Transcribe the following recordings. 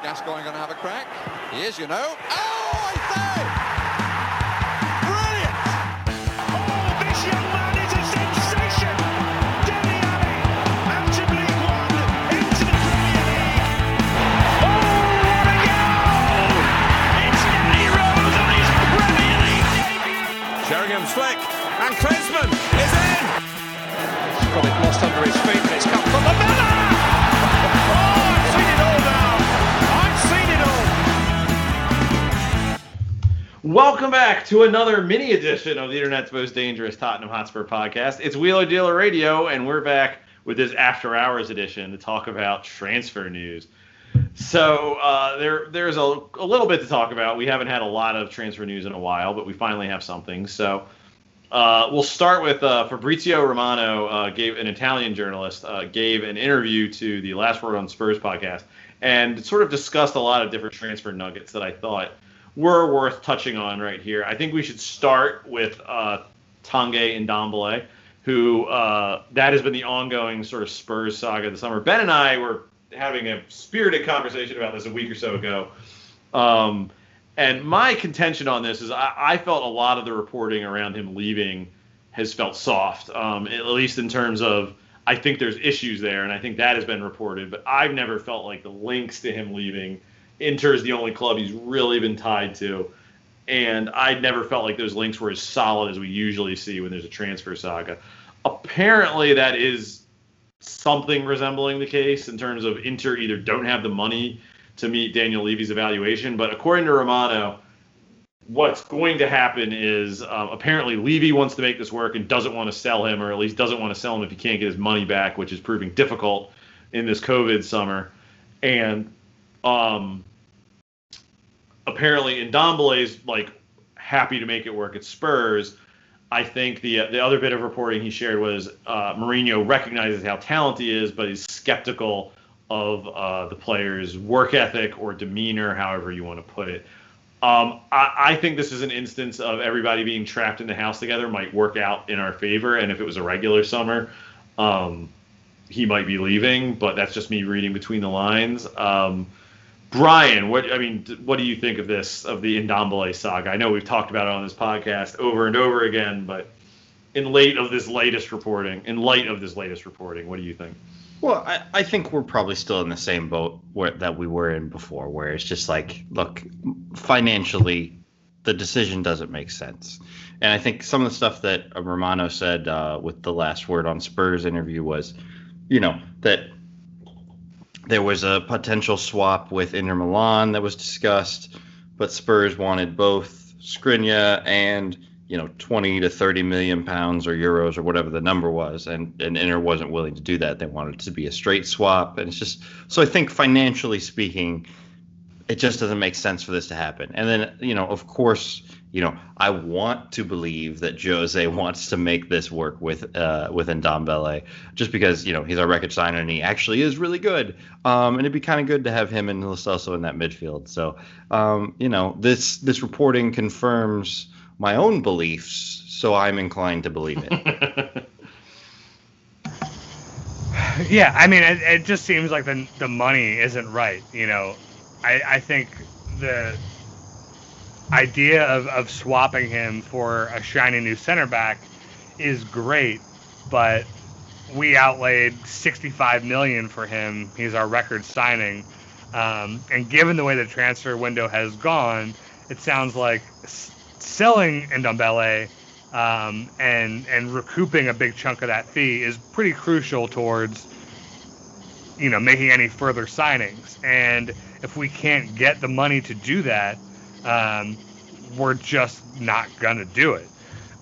Gascoigne going to have a crack? He is, you know. Oh, I say! Brilliant! Oh, this young man is a sensation! Dele Alli, out of League One, into the Premier League. Oh, what a goal! It's Danny Rose on his Premier League debut. Sheringham's flick, and Klinsmann is in! He's got it lost under his feet, and it's come from the Miller! Welcome back to another mini edition of the Internet's Most Dangerous Tottenham Hotspur podcast. It's Wheeler Dealer Radio, and we're back with this After Hours edition to talk about transfer news. So there's a little bit to talk about. We haven't had a lot of transfer news in a while, but we finally have something. So we'll start with Fabrizio Romano, an Italian journalist, gave an interview to the Last Word on Spurs podcast and sort of discussed a lot of different transfer nuggets that I thought were worth touching on right here. I think we should start with Tanguy Ndombele, who that has been the ongoing sort of Spurs saga this summer. Ben and I were having a spirited conversation about this a week or so ago. And my contention on this is I felt a lot of the reporting around him leaving has felt soft, at least in terms of I think there's issues there, and I think that has been reported. But I've never felt like the links to him leaving. Inter is the only club he's really been tied to, and I never felt like those links were as solid as we usually see when there's a transfer saga. Apparently, that is something resembling the case in terms of Inter either don't have the money to meet Daniel Levy's evaluation, but according to Romano, what's going to happen is apparently Levy wants to make this work and doesn't want to sell him, or at least doesn't want to sell him if he can't get his money back, which is proving difficult in this COVID summer. And apparently Ndombele is like happy to make it work at Spurs. I think the other bit of reporting he shared was Mourinho recognizes how talented he is, but he's skeptical of the player's work ethic or demeanor, however you want to put it. I think this is an instance of everybody being trapped in the house together might work out in our favor, and if it was a regular summer, he might be leaving, but that's just me reading between the lines. Brian, what do you think of the Ndombele saga? I know we've talked about it on this podcast over and over again, but in light of this latest reporting, what do you think? Well, I think we're probably still in the same boat that we were in before, where it's just like, look, financially, the decision doesn't make sense. And I think some of the stuff that Romano said with the Last Word on Spurs interview was, that there was a potential swap with Inter Milan that was discussed, but Spurs wanted both Skriniar and 20 to 30 million pounds or euros or whatever the number was, and Inter wasn't willing to do that. They wanted it to be a straight swap, and it's just so I think financially speaking, it just doesn't make sense for this to happen. And then of course, I want to believe that Jose wants to make this work with Ndombele, just because he's our record signer and he actually is really good. And it'd be kind of good to have him and Lo Celso in that midfield. So this reporting confirms my own beliefs, so I'm inclined to believe it. Yeah, I mean, it just seems like the money isn't right. I think the idea of swapping him for a shiny new center back is great, but we outlaid $65 million for him. He's our record signing, and given the way the transfer window has gone, it sounds like selling Ndombele and recouping a big chunk of that fee is pretty crucial towards making any further signings. And if we can't get the money to do that, we're just not gonna do it.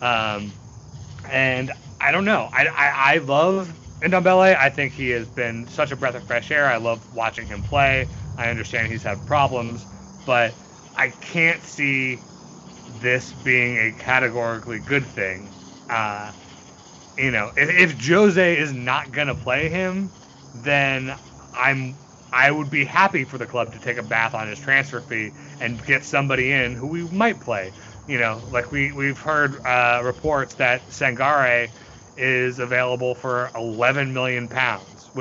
And I don't know. I love Ndombele. I think he has been such a breath of fresh air. I love watching him play. I understand he's had problems, but I can't see this being a categorically good thing. If Jose is not gonna play him, then I would be happy for the club to take a bath on his transfer fee and get somebody in who we might play. Like we've heard reports that Sangare is available for £11 million, which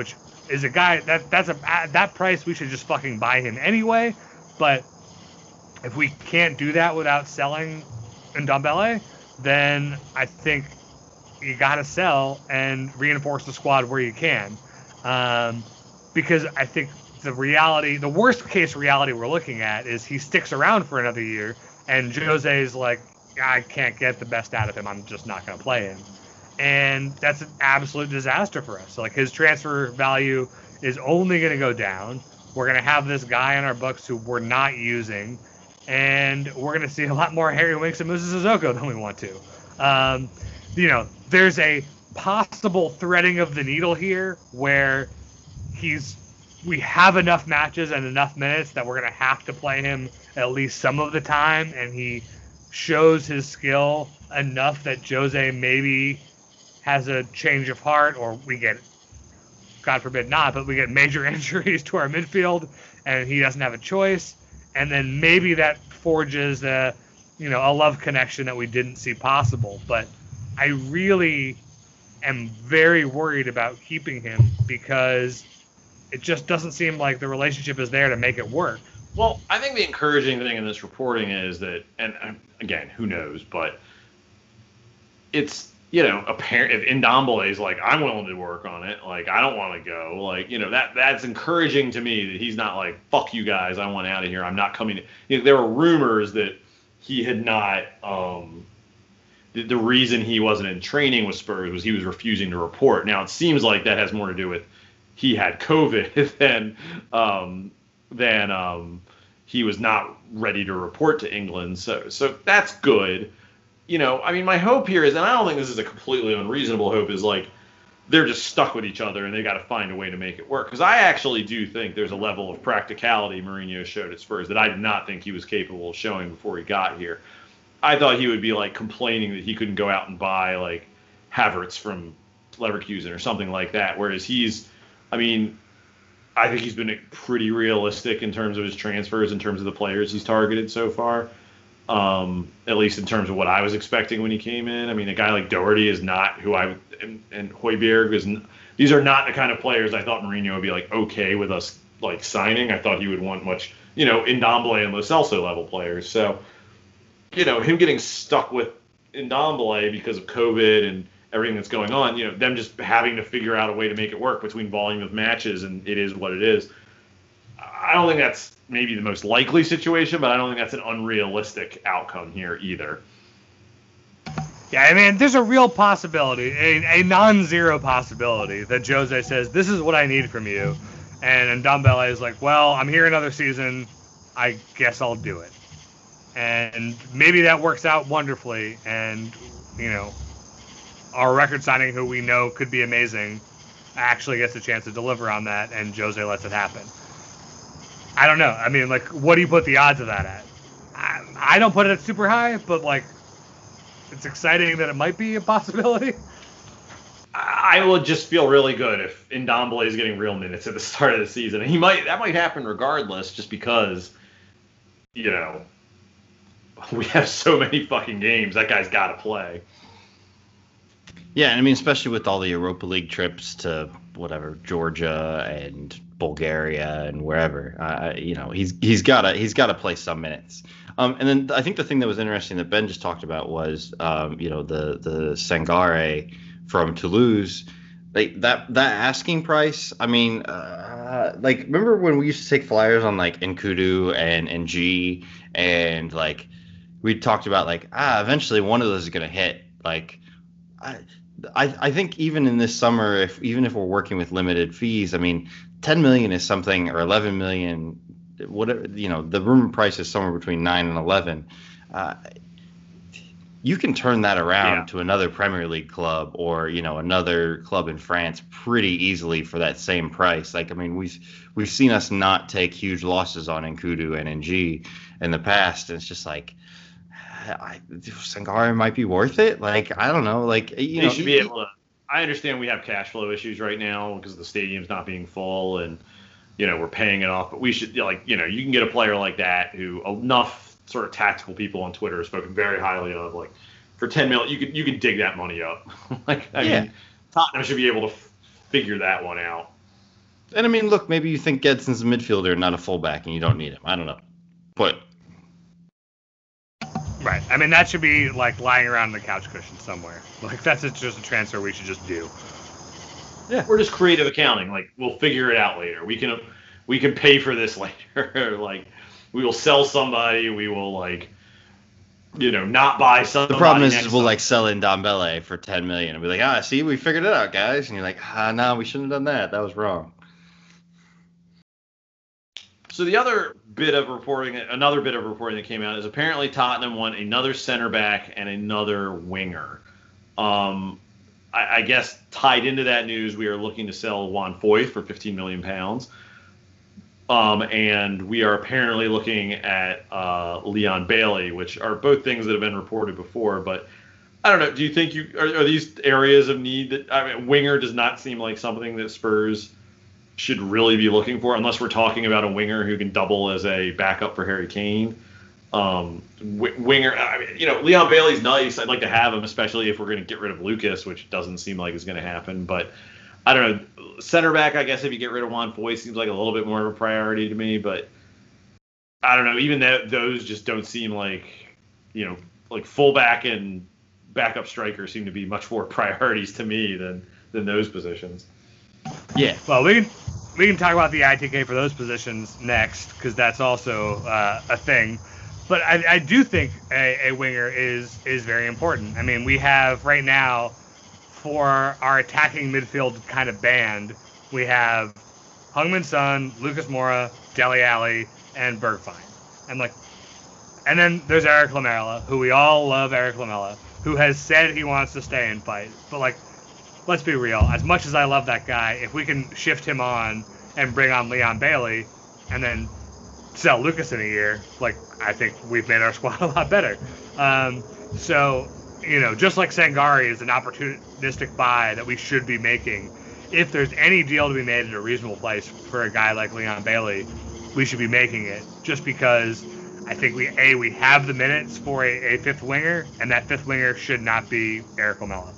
is a guy that's at that price we should just fucking buy him anyway. But if we can't do that without selling Ndombele, then I think you gotta sell and reinforce the squad where you can, because I think the worst case reality we're looking at is he sticks around for another year, and Jose's like, I can't get the best out of him. I'm just not gonna play him, and that's an absolute disaster for us. So like his transfer value is only gonna go down. We're gonna have this guy on our books who we're not using, and we're gonna see a lot more Harry Winks and Moses Sissoko than we want to. There's a possible threading of the needle here where we have enough matches and enough minutes that we're going to have to play him at least some of the time, and he shows his skill enough that Jose maybe has a change of heart, or we get, God forbid not, but we get major injuries to our midfield and he doesn't have a choice, and then maybe that forges a love connection that we didn't see possible. But I really am very worried about keeping him because it just doesn't seem like the relationship is there to make it work. Well, I think the encouraging thing in this reporting is that, and again, who knows, but it's, apparent if Ndombele is like, I'm willing to work on it, like, I don't want to go, like, that's encouraging to me that he's not like, fuck you guys, I want out of here, I'm not coming. There were rumors that he had not, the reason he wasn't in training with Spurs was he was refusing to report. Now, it seems like that has more to do with he had COVID than he was not ready to report to England. So that's good. My hope here is, and I don't think this is a completely unreasonable hope, is like they're just stuck with each other and they got to find a way to make it work. Because I actually do think there's a level of practicality Mourinho showed at Spurs that I did not think he was capable of showing before he got here. I thought he would be like complaining that he couldn't go out and buy like Havertz from Leverkusen or something like that. Whereas I think he's been pretty realistic in terms of his transfers, in terms of the players he's targeted so far. At least in terms of what I was expecting when he came in. A guy like Doherty is not who and Højbjerg is. These are not the kind of players I thought Mourinho would be like okay with us like signing. I thought he would want much, Ndombele and Lo Celso level players. So, him getting stuck with Ndombele because of COVID and everything that's going on, them just having to figure out a way to make it work between volume of matches, and it is what it is. I don't think that's maybe the most likely situation, but I don't think that's an unrealistic outcome here either. Yeah, there's a real possibility, a non-zero possibility that Jose says, this is what I need from you. And Ndombele is like, well, I'm here another season. I guess I'll do it. And maybe that works out wonderfully. And, our record signing, who we know could be amazing, actually gets a chance to deliver on that, and Jose lets it happen. I don't know. What do you put the odds of that at? I don't put it at super high, but, it's exciting that it might be a possibility. I would just feel really good if Ndombele is getting real minutes at the start of the season. And that might happen regardless, just because, we have so many fucking games. That guy's got to play. Yeah, especially with all the Europa League trips to whatever, Georgia and Bulgaria and wherever, he's got to play some minutes. And then I think the thing that was interesting that Ben just talked about was, the Sangare from Toulouse, that asking price. Remember when we used to take flyers on like Nkudu and NG, and like we talked about eventually one of those is gonna hit. I think even in this summer, even if we're working with limited fees, 10 million is something, or 11 million, whatever, the rumor price is somewhere between 9 and 11. You can turn that around to another Premier League club, or, another club in France pretty easily for that same price. We've seen us not take huge losses on Nkudu and NG in the past. And it's just Sangare might be worth it. I don't know. They should be able to. I understand we have cash flow issues right now because the stadium's not being full, and we're paying it off. But we should you can get a player like that who enough sort of tactical people on Twitter have spoken very highly of. For 10 million, you could dig that money up. Tottenham should be able to figure that one out. And I mean, look, maybe you think Gedson's a midfielder, not a fullback, and you don't need him. I don't know, but Right. I mean, that should be like lying around on the couch cushion somewhere. Like that's just a transfer we should just do. Yeah. We're just creative accounting. Like we'll figure it out later. We can pay for this later. Like we will sell somebody. We will not buy somebody. The problem is we'll like sell in Dombele for $10 million and be like, see, we figured it out, guys. And you're like, no, we shouldn't have done that. That was wrong. So another bit of reporting that came out is apparently Tottenham want another center back and another winger. I guess tied into that news, we are looking to sell Juan Foyth for £15 million. And we are apparently looking at Leon Bailey, which are both things that have been reported before. But I don't know. Do you think are these areas of need that winger does not seem like something that Spurs should really be looking for, unless we're talking about a winger who can double as a backup for Harry Kane. Winger, Leon Bailey's nice. I'd like to have him, especially if we're going to get rid of Lucas, which doesn't seem like is going to happen. But I don't know. Center back, I guess if you get rid of Juan Foyth, seems like a little bit more of a priority to me. But I don't know. Even those just don't seem like, like fullback and backup striker seem to be much more priorities to me than those positions. Yeah. Well, we can talk about the ITK for those positions next, because that's also a thing. But I do think a winger is very important. I mean, we have right now, for our attacking midfield kind of band, we have Heung-min Son, Lucas Moura, Dele Alli, and Bergwijn. And then there's Eric Lamela, who we all love. Eric Lamela, who has said he wants to stay and fight. But let's be real. As much as I love that guy, if we can shift him on and bring on Leon Bailey, and then sell Lucas in a year, I think we've made our squad a lot better. So, just like Sangare is an opportunistic buy that we should be making, if there's any deal to be made at a reasonable price for a guy like Leon Bailey, we should be making it, just because I think we have the minutes for a fifth winger, and that fifth winger should not be Eric Lamela.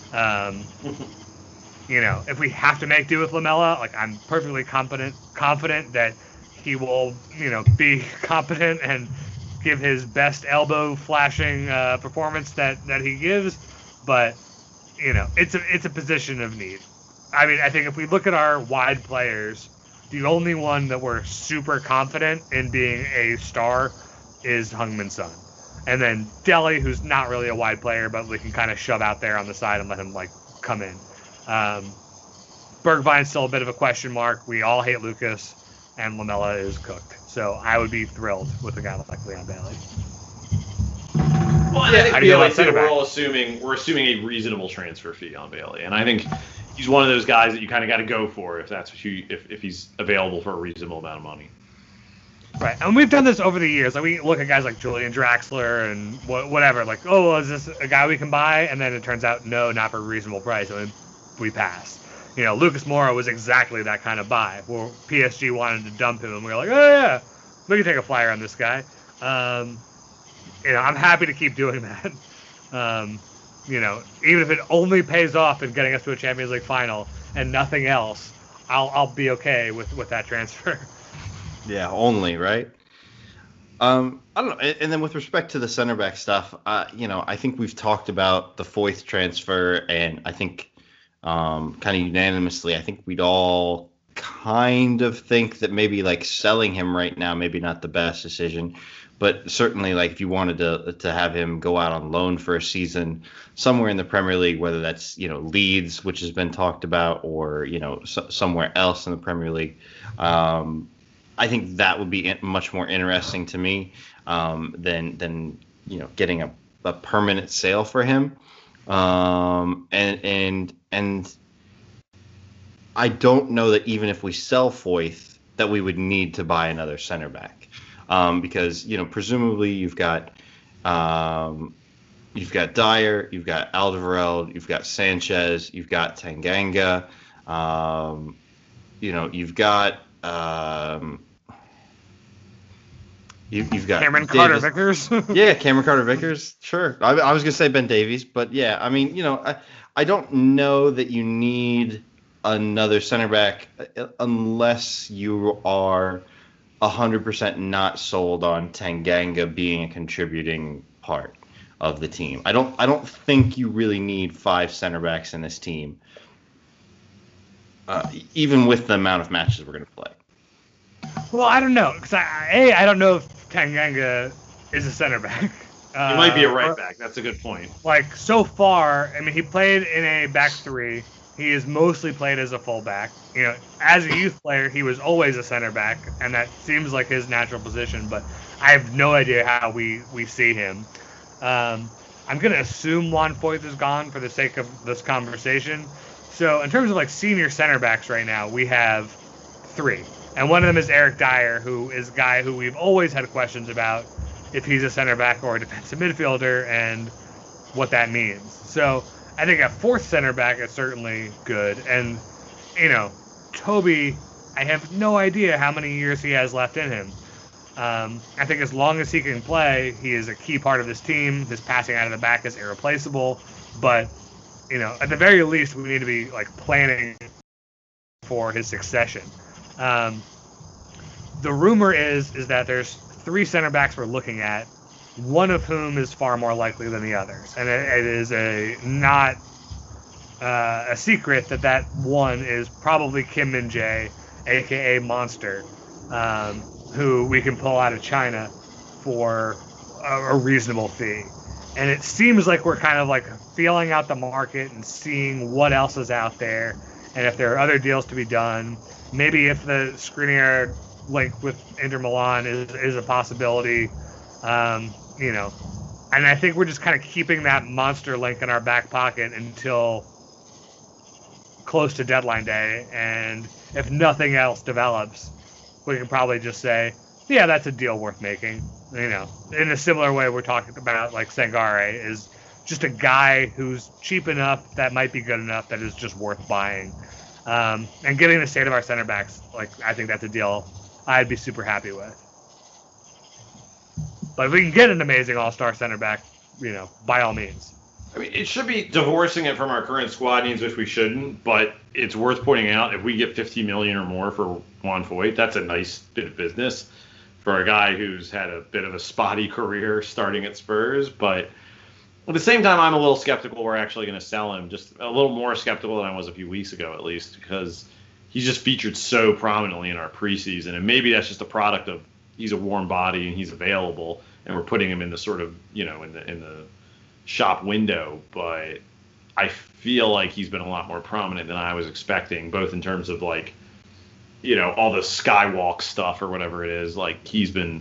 If we have to make do with Lamela, I'm perfectly confident that he will, be competent and give his best elbow flashing performance that he gives. But, it's a position of need. I mean, I think if we look at our wide players, the only one that we're super confident in being a star is Heung-min Son. And then Dele, who's not really a wide player, but we can kind of shove out there on the side and let him come in. Bergwijn's still a bit of a question mark. We all hate Lucas, and Lamela is cooked. So I would be thrilled with a guy like Leon Bailey. Well, I think Bailey too, we're assuming a reasonable transfer fee on Bailey, and I think he's one of those guys that you kind of got to go for if that's what if he's available for a reasonable amount of money. Right, and we've done this over the years. We look at guys like Julian Draxler and whatever. Is this a guy we can buy? And then it turns out, no, not for a reasonable price. And we pass. Lucas Moura was exactly that kind of buy, where PSG wanted to dump him, and we were like, oh yeah, we can take a flyer on this guy. I'm happy to keep doing that. Even if it only pays off in getting us to a Champions League final and nothing else, I'll be okay with that transfer. Yeah, only, right? I don't know. And then with respect to the center back stuff, I think we've talked about the Foyth transfer, and I think kind of unanimously, I think we'd all kind of think that maybe selling him right now, maybe not the best decision, but certainly if you wanted to have him go out on loan for a season somewhere in the Premier League, whether that's Leeds, which has been talked about, or somewhere else in the Premier League. I think that would be much more interesting to me than getting a permanent sale for him. And I don't know that even if we sell Foyth, that we would need to buy another center back, because presumably you've got Dyer, you've got Alderweireld, you've got Sanchez, you've got Tanganga, you've got. You've got Cameron Carter-Vickers. Yeah, Cameron Carter-Vickers. Sure. I was going to say Ben Davies, but yeah, I mean, I don't know that you need another center back unless you are 100% not sold on Tanganga being a contributing part of the team. I don't think you really need 5 center backs in this team, even with the amount of matches we're going to play. Well, I don't know, because I don't know if Tanganga is a center back. He might be a right back. That's a good point. Like, so far, I mean, he played in a back three. He has mostly played as a fullback. You know, as a youth player, he was always a center back, and that seems like his natural position, but I have no idea how we see him. I'm going to assume Juan Foyth is gone for the sake of this conversation. So in terms of, like, senior center backs right now, we have 3. And one of them is Eric Dyer, who is a guy who we've always had questions about if he's a center back or a defensive midfielder and what that means. So I think a 4th center back is certainly good. And, you know, Toby, I have no idea how many years he has left in him. I think as long as he can play, he is a key part of this team. His passing out of the back is irreplaceable. But, you know, at the very least, we need to be, like, planning for his succession. The rumor is that there's 3 center backs we're looking at, one of whom is far more likely than the others. And it is not a secret that one is probably Kim Min-jae, a.k.a. Monster, who we can pull out of China for a reasonable fee. And it seems like we're kind of like feeling out the market and seeing what else is out there and if there are other deals to be done. Maybe if the Skriniar link with Inter Milan is a possibility, you know. And I think we're just kind of keeping that Monster link in our back pocket until close to deadline day. And if nothing else develops, we can probably just say, yeah, that's a deal worth making. You know, in a similar way we're talking about, like, Sangare is just a guy who's cheap enough that might be good enough that is just worth buying. And getting the state of our center backs, like, I think that's a deal I'd be super happy with. But if we can get an amazing all-star center back, you know, by all means. I mean, it should be divorcing it from our current squad needs, which we shouldn't, but it's worth pointing out if we get $50 million or more for Juan Foyth, that's a nice bit of business for a guy who's had a bit of a spotty career starting at Spurs. But at the same time, I'm a little skeptical we're actually going to sell him, just a little more skeptical than I was a few weeks ago, at least, because he's just featured so prominently in our preseason. And maybe that's just a product of he's a warm body and he's available, and we're putting him in the sort of, you know, in the shop window. But I feel like he's been a lot more prominent than I was expecting, both in terms of, like, you know, all the skywalk stuff or whatever it is. Like, he's been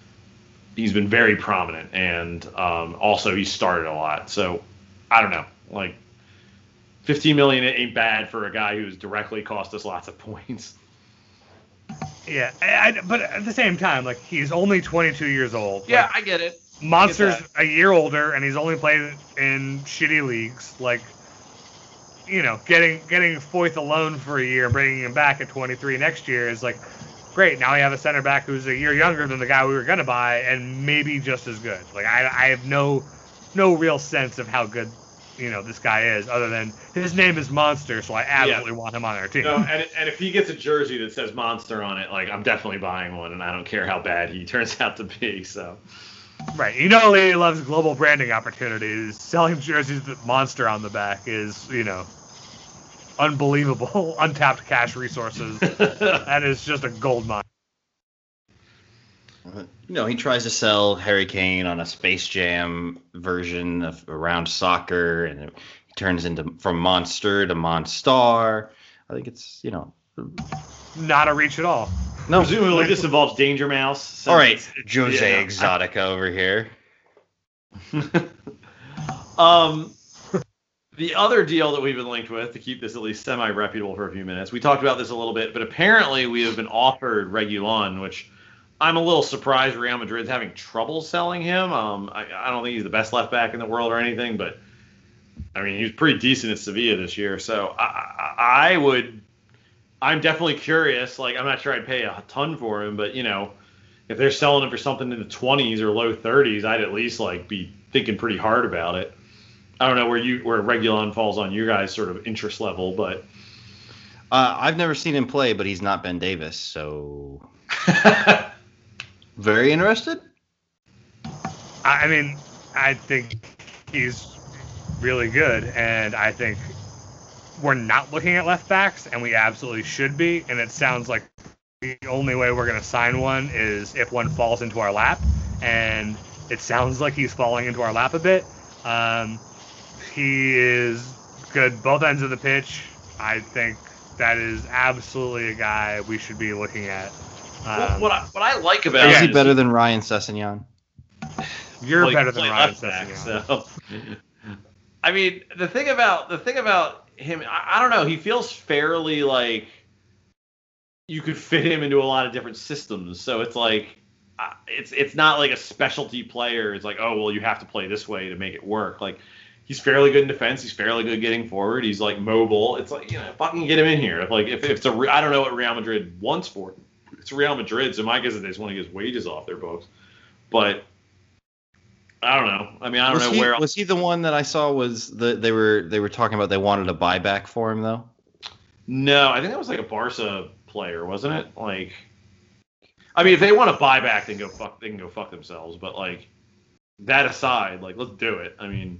very prominent, and also he started a lot. So I don't know, like, $15 million ain't bad for a guy who's directly cost us lots of points. Yeah, but at the same time, like, he's only 22 years old. Yeah, like, I get it. Monster's a year older, and he's only played in shitty leagues. Like, you know, getting Foyth alone for a year and bringing him back at 23 next year is like, great. Now we have a center back who's a year younger than the guy we were going to buy and maybe just as good. Like, I have no real sense of how good, you know, this guy is, other than his name is Monster, so I absolutely want him on our team. No, and if he gets a jersey that says Monster on it, like, I'm definitely buying one, and I don't care how bad he turns out to be. So, right, you know, he loves global branding opportunities. Selling jerseys with Monster on the back is, you know, unbelievable, untapped cash resources. That is just a gold mine. You know, he tries to sell Harry Kane on a Space Jam version of around soccer, and it turns into from Monster to Monstar. I think it's, you know, not a reach at all. No, presumably this involves Danger Mouse. All right, Jose Exotica over here. The other deal that we've been linked with, to keep this at least semi-reputable for a few minutes, we talked about this a little bit, but apparently we have been offered Reguilon, which I'm a little surprised Real Madrid's having trouble selling him. I don't think he's the best left back in the world or anything, but I mean, he was pretty decent at Sevilla this year. So I'm definitely curious. Like, I'm not sure I'd pay a ton for him, but, you know, if they're selling him for something in the 20s or low 30s, I'd at least, like, be thinking pretty hard about it. I don't know where Reguilon falls on your guys' sort of interest level, but I've never seen him play, but he's not Ben Davis, so very interested. I mean, I think he's really good, and I think we're not looking at left backs, and we absolutely should be. And it sounds like the only way we're going to sign one is if one falls into our lap, and it sounds like he's falling into our lap a bit. He is good both ends of the pitch. I think that is absolutely a guy we should be looking at. What I like about Is it he better than Ryan Sessegnon? You're Well, better you than play Ryan left back, Sessegnon. so. I mean, the thing about him, I don't know. He feels fairly like you could fit him into a lot of different systems. So it's like it's not like a specialty player. It's like, oh well, you have to play this way to make it work. Like he's fairly good in defense. He's fairly good getting forward. He's like mobile. It's like fucking get him in here. Like if it's I don't know what Real Madrid wants for him. It's Real Madrid, so my guess is they just want to get his wages off their books. But I don't know. I mean, I don't know where. Was he the one that I saw? They were talking about they wanted a buyback for him though? No, I think that was like a Barca player, wasn't it? Like, I mean, if they want to buy back, they can go fuck themselves. But like that aside, like let's do it. I mean,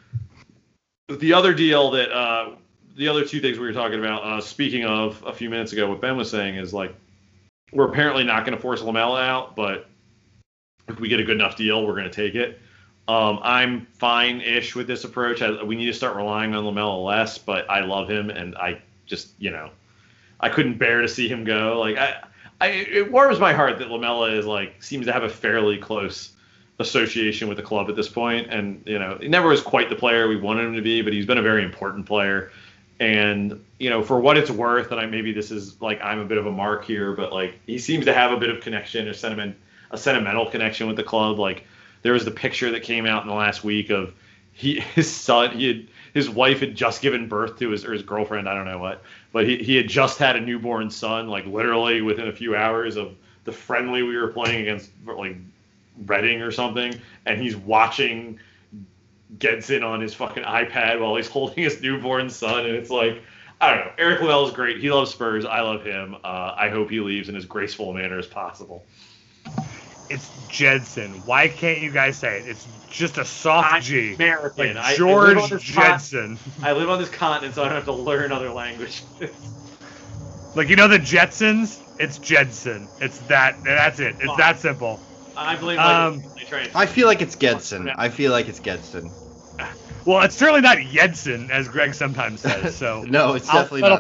the other deal that the other two things we were talking about. Speaking of a few minutes ago, what Ben was saying is like we're apparently not going to force Lamela out, but if we get a good enough deal, we're going to take it. I'm fine-ish with this approach. We need to start relying on Lamela less, but I love him, and I just, I couldn't bear to see him go. Like, it warms my heart that Lamela is like seems to have a fairly close association with the club at this point, and he never was quite the player we wanted him to be, but he's been a very important player. And for what it's worth, and maybe this is like I'm a bit of a mark here, but like he seems to have a bit of connection, a sentimental connection with the club. Like there was the picture that came out in the last week of his son. His wife had just given birth to his girlfriend. I don't know what, but he had just had a newborn son. Like literally within a few hours of the friendly we were playing against, like Reading or something, and he's watching Gedson on his fucking iPad while he's holding his newborn son, and it's like. I don't know. Eric Lamela is great. He loves Spurs. I love him. I hope he leaves in as graceful a manner as possible. It's Jedson. Why can't you guys say it? It's just a soft G. American. Like George Jedson. I live on this continent, so I don't have to learn other languages. Like, the Jetsons? It's Jedson. It's that. That's it. It's that simple. I believe they try. I feel like it's Gedson. Well, it's certainly not Yedson, as Greg sometimes says. So no, it's definitely not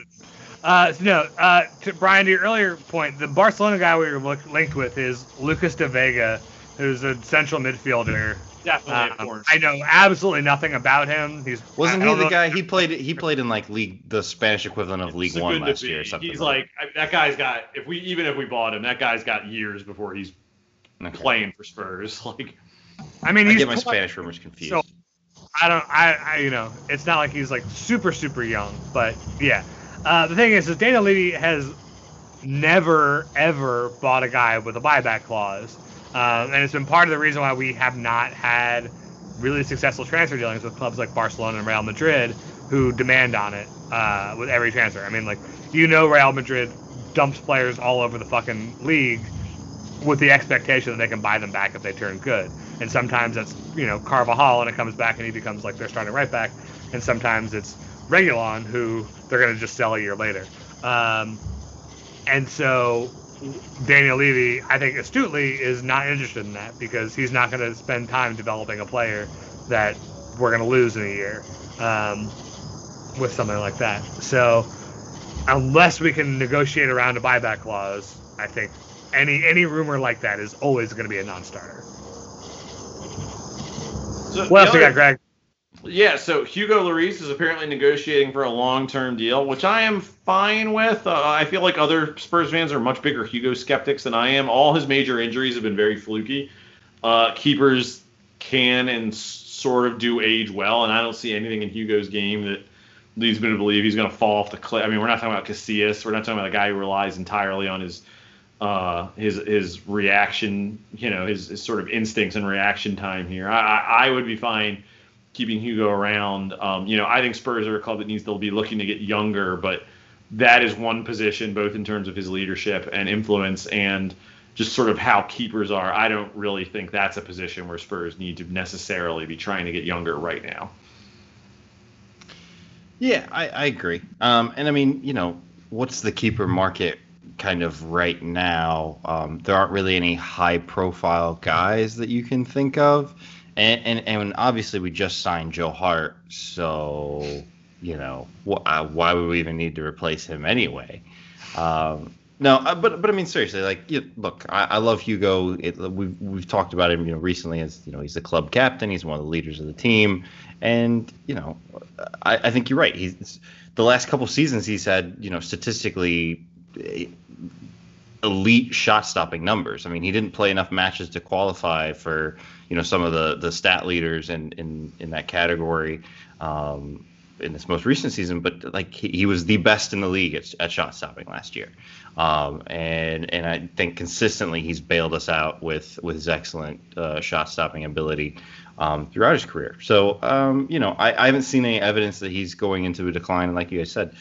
that. To Brian, to your earlier point, the Barcelona guy we were linked with is Lucas de Vega, who's a central midfielder. Definitely. I know absolutely nothing about him. Wasn't he the guy? He played in like the Spanish equivalent of League One last year or something. He's like that guy's got. If we bought him, that guy's got years before he's playing for Spurs. Like, I mean, I get my Spanish rumors confused. So, I it's not like he's like super, super young, but yeah. The thing is Daniel Levy has never, ever bought a guy with a buyback clause. And it's been part of the reason why we have not had really successful transfer dealings with clubs like Barcelona and Real Madrid who demand on it with every transfer. I mean, like, Real Madrid dumps players all over the fucking league with the expectation that they can buy them back if they turn good. And sometimes that's, Carvajal, and it comes back and he becomes like their starting right back. And sometimes it's Reguilon, who they're going to just sell a year later. And so Daniel Levy, I think astutely, is not interested in that because he's not going to spend time developing a player that we're going to lose in a year with something like that. So unless we can negotiate around a buyback clause, I think any rumor like that is always going to be a non-starter. So what else we got, Greg? Yeah, so Hugo Lloris is apparently negotiating for a long-term deal, which I am fine with. I feel like other Spurs fans are much bigger Hugo skeptics than I am. All his major injuries have been very fluky. Keepers can and sort of do age well, and I don't see anything in Hugo's game that leads me to believe he's going to fall off the cliff. I mean, we're not talking about Casillas. We're not talking about a guy who relies entirely on his reaction, his sort of instincts and reaction time here. I would be fine keeping Hugo around. I think Spurs are a club that needs to be looking to get younger, but that is one position, both in terms of his leadership and influence and just sort of how keepers are. I don't really think that's a position where Spurs need to necessarily be trying to get younger right now. Yeah, I agree. And I mean, what's the keeper market kind of right now? There aren't really any high-profile guys that you can think of. And obviously we just signed Joe Hart, so why would we even need to replace him anyway? No, but I mean seriously, look, I love Hugo. We've talked about him, recently as he's the club captain. He's one of the leaders of the team, and I think you're right. He's the last couple seasons he's had statistically elite shot stopping numbers. I mean, he didn't play enough matches to qualify for some of the stat leaders in that category in this most recent season, but he was the best in the league at shot stopping last year, and I think consistently he's bailed us out with his excellent shot stopping ability throughout his career. So I haven't seen any evidence that he's going into a decline, and like you guys said,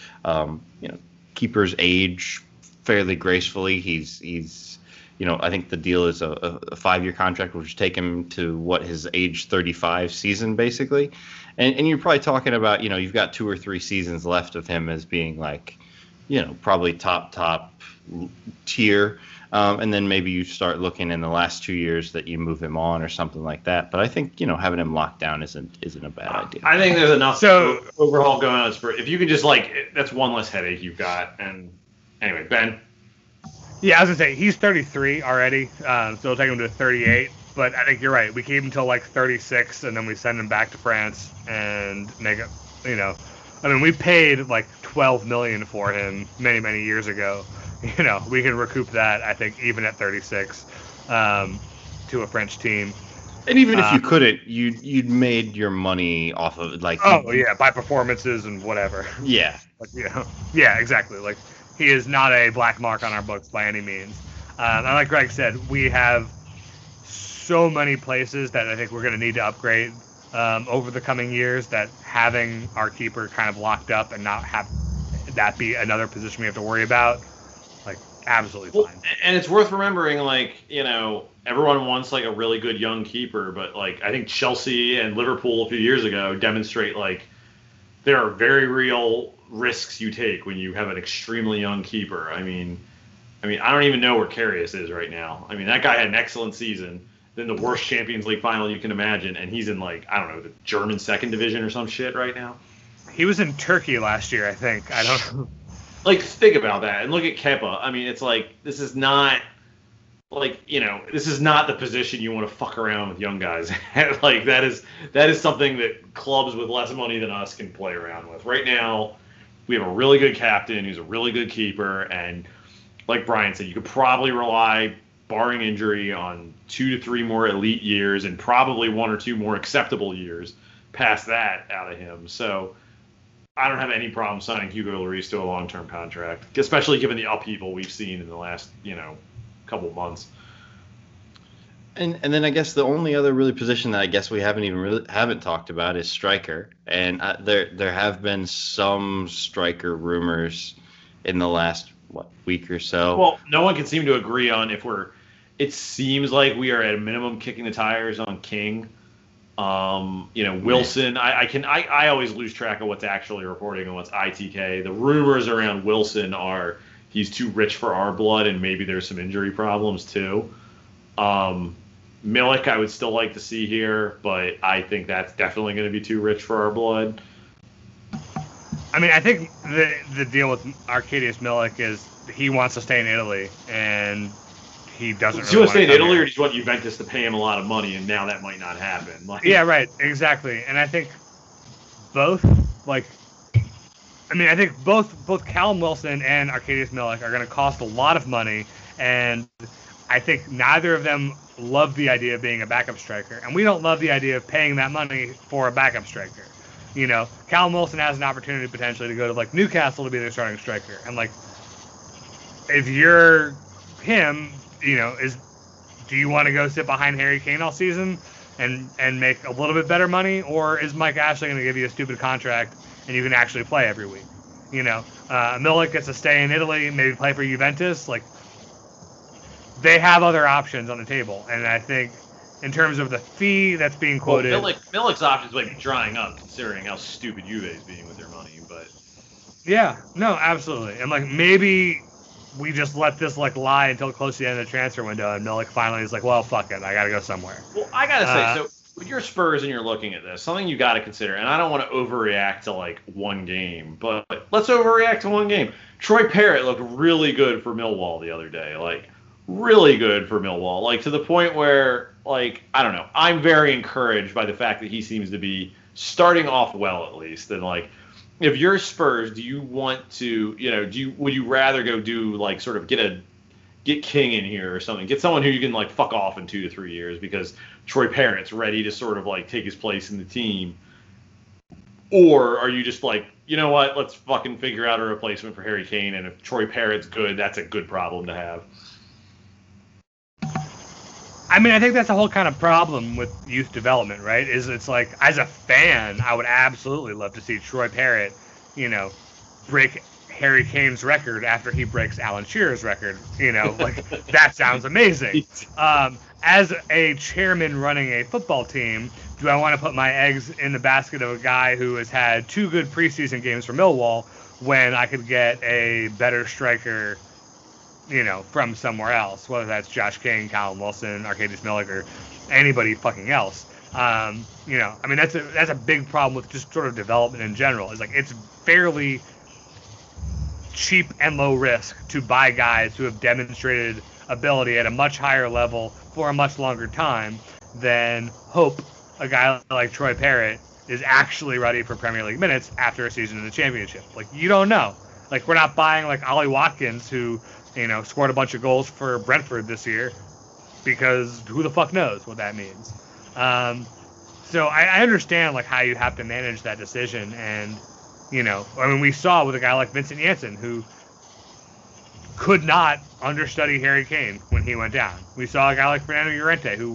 keepers age fairly gracefully. He's I think the deal is a 5-year contract, which would take him to his age 35 season basically. And you're probably talking about, you've got 2 or 3 seasons left of him as being probably top tier. And then maybe you start looking in the last 2 years that you move him on or something like that. But I think, having him locked down isn't a bad idea. I think there's enough overhaul going on. If you can just that's one less headache you've got. And anyway, Ben. Yeah, I was going to say, he's 33 already, so it'll take him to 38. But I think you're right. We keep him until 36, and then we send him back to France and make it, I mean, we paid $12 million for him many, many years ago. We can recoup that, I think, even at 36 to a French team. And even if you couldn't, you'd made your money off of by performances and whatever. Yeah. Yeah, exactly. He is not a black mark on our books by any means. And like Greg said, we have so many places that I think we're going to need to upgrade over the coming years, that having our keeper kind of locked up and not have that be another position we have to worry about, absolutely fine. And it's worth remembering, everyone wants a really good young keeper, but I think Chelsea and Liverpool a few years ago demonstrate there are very real risks you take when you have an extremely young keeper. I mean, I don't even know where Karius is right now. I mean, that guy had an excellent season, then the worst Champions League final you can imagine, and he's in I don't know, the German second division or some shit right now. He was in Turkey last year, I think. I don't know. Think about that, and look at Kepa. I mean, it's this is not this is not the position you want to fuck around with young guys. that is something that clubs with less money than us can play around with. Right now, we have a really good captain who's a really good keeper, and like Brian said, you could probably rely, barring injury, on 2 to 3 more elite years and probably 1 or 2 more acceptable years past that out of him. So I don't have any problem signing Hugo Lloris to a long-term contract, especially given the upheaval we've seen in the last, couple of months. And then I guess the only other really position that I guess we haven't talked about is striker. And there have been some striker rumors in the last week or so. Well, no one can seem to agree on it seems like we are at a minimum kicking the tires on King. Wilson, I always lose track of what's actually reporting and what's ITK. The rumors around Wilson are he's too rich for our blood, and maybe there's some injury problems too. Milik, I would still like to see here, but I think that's definitely going to be too rich for our blood. I mean, I think the deal with Arkadiusz Milik is he wants to stay in Italy, and he doesn't. Does he want to stay in Italy, or does he want Juventus to pay him a lot of money, and now that might not happen? Yeah, right, exactly. And I think both, I think both Callum Wilson and Arkadiusz Milik are going to cost a lot of money, and I think neither of them love the idea of being a backup striker, and we don't love the idea of paying that money for a backup striker. Callum Wilson has an opportunity potentially to go to Newcastle to be their starting striker, and if you're him, do you want to go sit behind Harry Kane all season and make a little bit better money, or is Mike Ashley going to give you a stupid contract and you can actually play every week? Milik gets to stay in Italy, maybe play for Juventus. Like, they have other options on the table, and I think in terms of the fee that's being quoted, Milik's options might be drying up considering how stupid Juve is being with their money. But yeah, no, absolutely, and like maybe we just let this like lie until close to the end of the transfer window, and Milik finally is like, well, fuck it, I gotta go somewhere. Well, I gotta say, so with your Spurs and you're looking at this, something you gotta consider, and I don't want to overreact to like one game, but let's overreact to one game. Troy Parrott looked really good for Millwall the other day, like really good for Millwall, like to the point where, like, I don't know, I'm very encouraged by the fact that he seems to be starting off well at least, and like, if you're Spurs, do you want to, would you rather go do like sort of get King in here or something, get someone who you can like fuck off in 2 to 3 years because Troy Parrott's ready to sort of like take his place in the team, or are you just like, you know what, let's fucking figure out a replacement for Harry Kane, and if Troy Parrott's good, that's a good problem to have. I mean, I think that's the whole kind of problem with youth development, right? Is it's like, as a fan, I would absolutely love to see Troy Parrott, break Harry Kane's record after he breaks Alan Shearer's record. Like, that sounds amazing. As a chairman running a football team, do I want to put my eggs in the basket of a guy who has had 2 good preseason games for Millwall when I could get a better striker, from somewhere else, whether that's Josh King, Callum Wilson, Arkadiusz Milik, or anybody fucking else. I mean, that's a big problem with just sort of development in general. It's like, it's fairly cheap and low risk to buy guys who have demonstrated ability at a much higher level for a much longer time than hope a guy like Troy Parrott is actually ready for Premier League minutes after a season in the Championship. Like, you don't know. Like, we're not buying like Ollie Watkins, who scored a bunch of goals for Brentford this year, because who the fuck knows what that means. So I understand like how you have to manage that decision, and I mean, we saw with a guy like Vincent Janssen, who could not understudy Harry Kane when he went down. We saw a guy like Fernando Llorente, who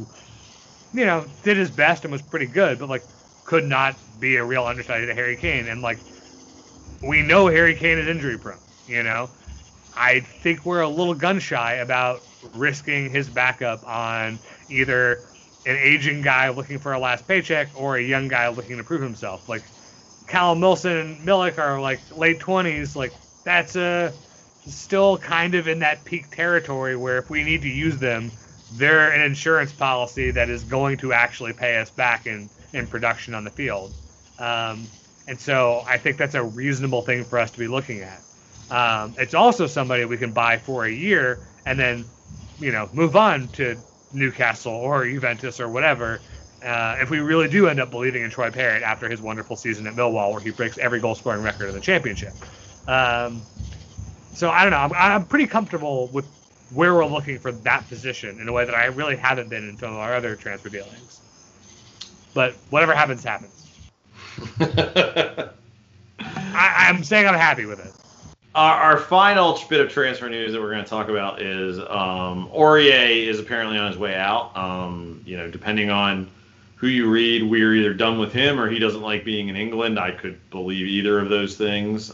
did his best and was pretty good, but like could not be a real understudy to Harry Kane. And like, we know Harry Kane is injury prone. I think we're a little gun shy about risking his backup on either an aging guy looking for a last paycheck or a young guy looking to prove himself. Like, Callum Wilson and Milik are like late 20s. Like, that's still kind of in that peak territory where if we need to use them, they're an insurance policy that is going to actually pay us back in production on the field. And so I think that's a reasonable thing for us to be looking at. It's also somebody we can buy for a year and then, move on to Newcastle or Juventus or whatever, if we really do end up believing in Troy Parrott after his wonderful season at Millwall, where he breaks every goal-scoring record in the Championship. So I don't know. I'm pretty comfortable with where we're looking for that position in a way that I really haven't been in some of our other transfer dealings. But whatever happens, happens. I'm saying I'm happy with it. Our final bit of transfer news that we're going to talk about is Aurier is apparently on his way out. Depending on who you read, we're either done with him or he doesn't like being in England. I could believe either of those things.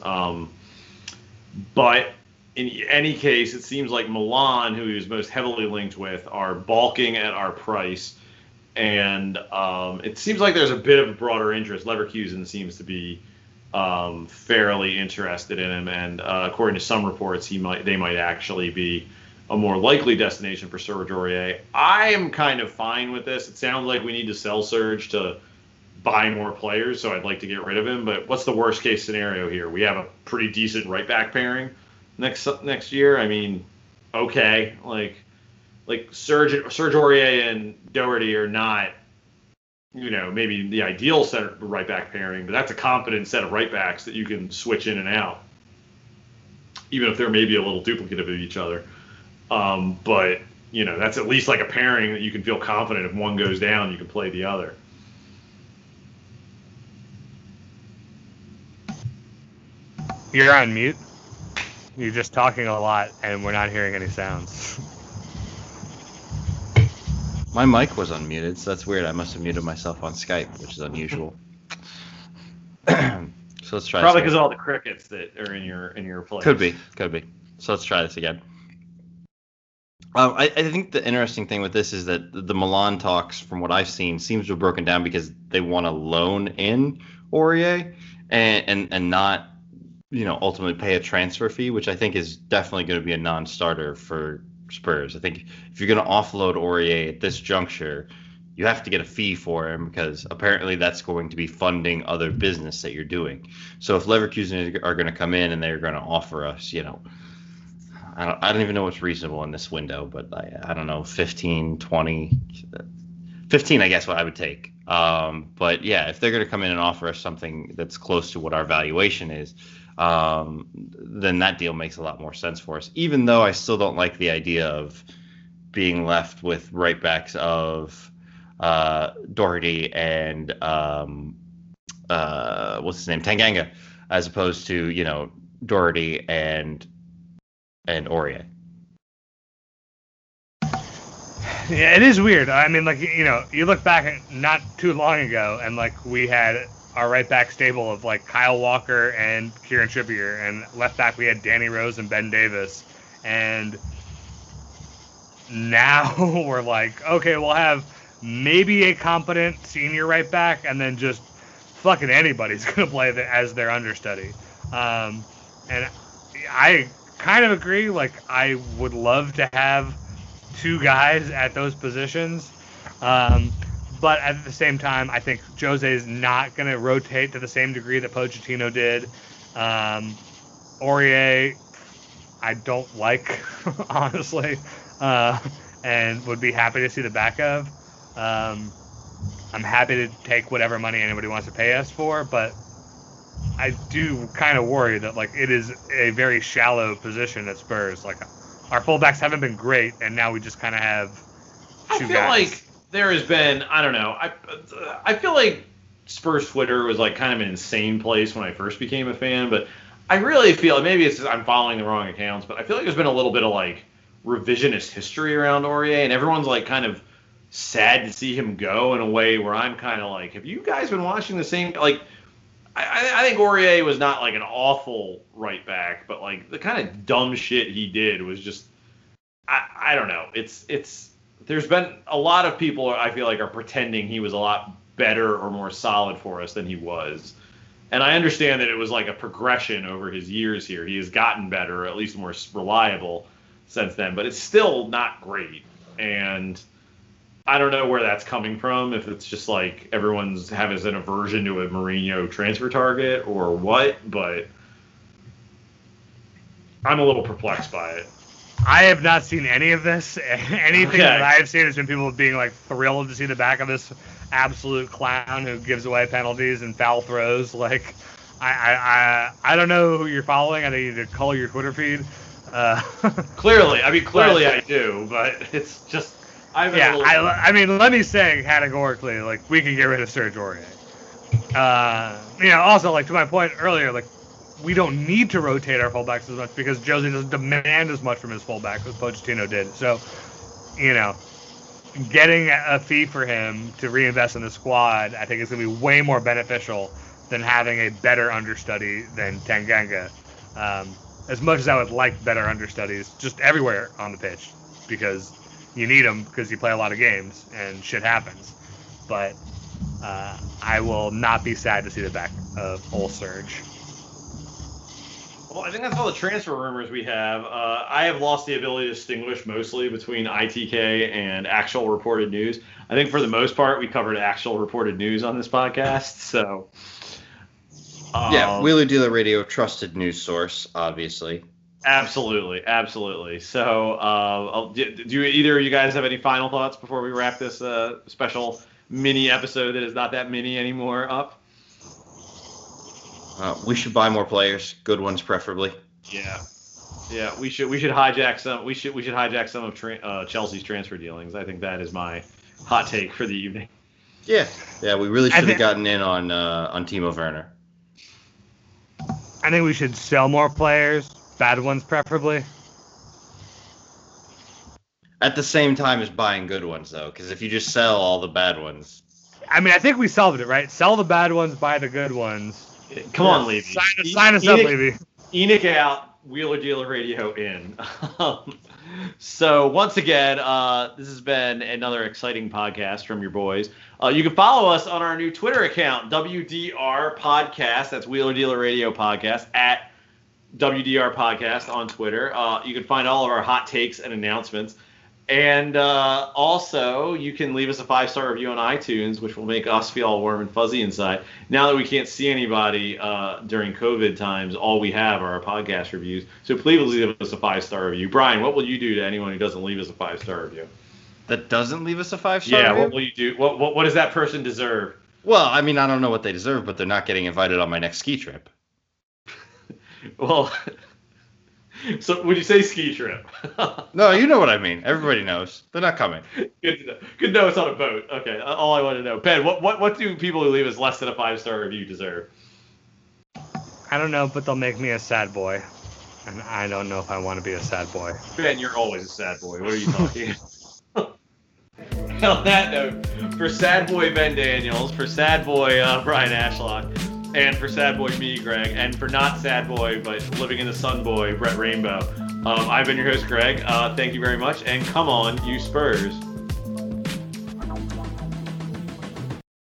But in any case, it seems like Milan, who he was most heavily linked with, are balking at our price. And it seems like there's a bit of a broader interest. Leverkusen seems to be fairly interested in him, and according to some reports, they might actually be a more likely destination for Serge Aurier. I am kind of fine with this. It sounds like we need to sell Serge to buy more players, so I'd like to get rid of him. But what's the worst case scenario here? We have a pretty decent right back pairing next year. I mean, okay, like Serge Aurier and Doherty are not, maybe the ideal set of right back pairing, but that's a competent set of right backs that you can switch in and out, even if they're maybe a little duplicative of each other. But that's at least like a pairing that you can feel confident if one goes down, you can play the other. You're on mute. You're just talking a lot, and we're not hearing any sounds. My mic was unmuted, so that's weird. I must have muted myself on Skype, which is unusual. So So let's try. Probably this because of all the crickets that are in your place. Could be. So let's try this again. I think the interesting thing with this is that the Milan talks, from what I've seen, seems to have broken down because they want to loan in Aurier and not, ultimately pay a transfer fee, which I think is definitely going to be a non-starter for Spurs. I think if you're going to offload Aurier at this juncture, you have to get a fee for him because apparently that's going to be funding other business that you're doing. So if Leverkusen are going to come in and they're going to offer us, I don't even know what's reasonable in this window, but I don't know, 15, 20, 15, I guess what I would take. But yeah, if they're going to come in and offer us something that's close to what our valuation is, then that deal makes a lot more sense for us, even though I still don't like the idea of being left with right backs of Doherty and what's his name, Tanganga, as opposed to, Doherty and Aurier. Yeah, it is weird. I mean, you look back at not too long ago, and we had our right back stable of Kyle Walker and Kieran Trippier, and left back we had Danny Rose and Ben Davis, and now we're okay, we'll have maybe a competent senior right back, and then just fucking anybody's gonna play as their understudy. And I kind of agree. I would love to have two guys at those positions. But at the same time, I think Jose is not going to rotate to the same degree that Pochettino did. Aurier, I don't like, honestly, and would be happy to see the back of. I'm happy to take whatever money anybody wants to pay us for, but I do kind of worry that it is a very shallow position at Spurs. Our fullbacks haven't been great, and now we just kind of have two guys. I feel there has been, I don't know, I feel like Spurs Twitter was kind of an insane place when I first became a fan, but I really feel, maybe it's I'm following the wrong accounts, but I feel like there's been a little bit of revisionist history around Aurier, and everyone's kind of sad to see him go in a way where I'm kind of have you guys been watching the same, I think Aurier was not an awful right back, but the kind of dumb shit he did was just, I don't know. It's there's been a lot of people I feel are pretending he was a lot better or more solid for us than he was. And I understand that it was a progression over his years here. He has gotten better, or at least more reliable since then, but it's still not great. And I don't know where that's coming from, if it's just everyone's having an aversion to a Mourinho transfer target or what, but I'm a little perplexed by it. I have not seen any of this. Anything that I have seen has been people being thrilled to see the back of this absolute clown who gives away penalties and foul throws. I don't know who you're following. I need to call your Twitter feed. Clearly I do, but it's just I mean, let me say categorically, we can get rid of Serge Aurier. Also, to my point earlier, we don't need to rotate our fullbacks as much because Jose doesn't demand as much from his fullbacks as Pochettino did. So, getting a fee for him to reinvest in the squad, I think is going to be way more beneficial than having a better understudy than Tanganga. As much as I would like better understudies just everywhere on the pitch, because you need them because you play a lot of games and shit happens. But I will not be sad to see the back of old Serge. Well, I think that's all the transfer rumors we have. I have lost the ability to distinguish mostly between ITK and actual reported news. I think for the most part, we covered actual reported news on this podcast. So, yeah, Wheeler Dealer Radio, trusted news source, obviously. Absolutely. So, do either of you guys have any final thoughts before we wrap this special mini episode that is not that mini anymore up? We should buy more players, good ones preferably. Yeah. We should hijack some. We should hijack some of Chelsea's transfer dealings. I think that is my hot take for the evening. Yeah. We really should have gotten in on Timo Werner. I think we should sell more players, bad ones preferably. At the same time as buying good ones, though, because if you just sell all the bad ones. I mean, I think we solved it, right? Sell the bad ones, buy the good ones. Come on, Levy. Sign us up, Levy. Enoch out, Wheeler Dealer Radio in. So once again, this has been another exciting podcast from your boys. You can follow us on our new Twitter account, WDR Podcast. That's Wheeler Dealer Radio Podcast, at WDR Podcast on Twitter. You can find all of our hot takes and announcements. And also, you can leave us a 5-star review on iTunes, which will make us feel all warm and fuzzy inside. Now that we can't see anybody during COVID times, all we have are our podcast reviews. So please leave us a 5-star review. Brian, what will you do to anyone who doesn't leave us a 5-star review? That doesn't leave us a 5-star review? Yeah, what will you do? What does that person deserve? Well, I mean, I don't know what they deserve, but they're not getting invited on my next ski trip. Well... So would you say ski trip? No, you know what I mean. Everybody knows. They're not coming. Good to know. Good to know it's on a boat. Okay, all I want to know. Ben, what do people who leave us less than a 5-star review deserve? I don't know, but they'll make me a sad boy. And I don't know if I want to be a sad boy. Ben, you're always a sad boy. What are you talking? On that note, for sad boy Ben Daniels, for sad boy Brian Ashlock, and for sad boy me, Greg, and for not sad boy but living in the sun boy, Brett Rainbow, I've been your host, Greg. Thank you very much, and come on, you Spurs.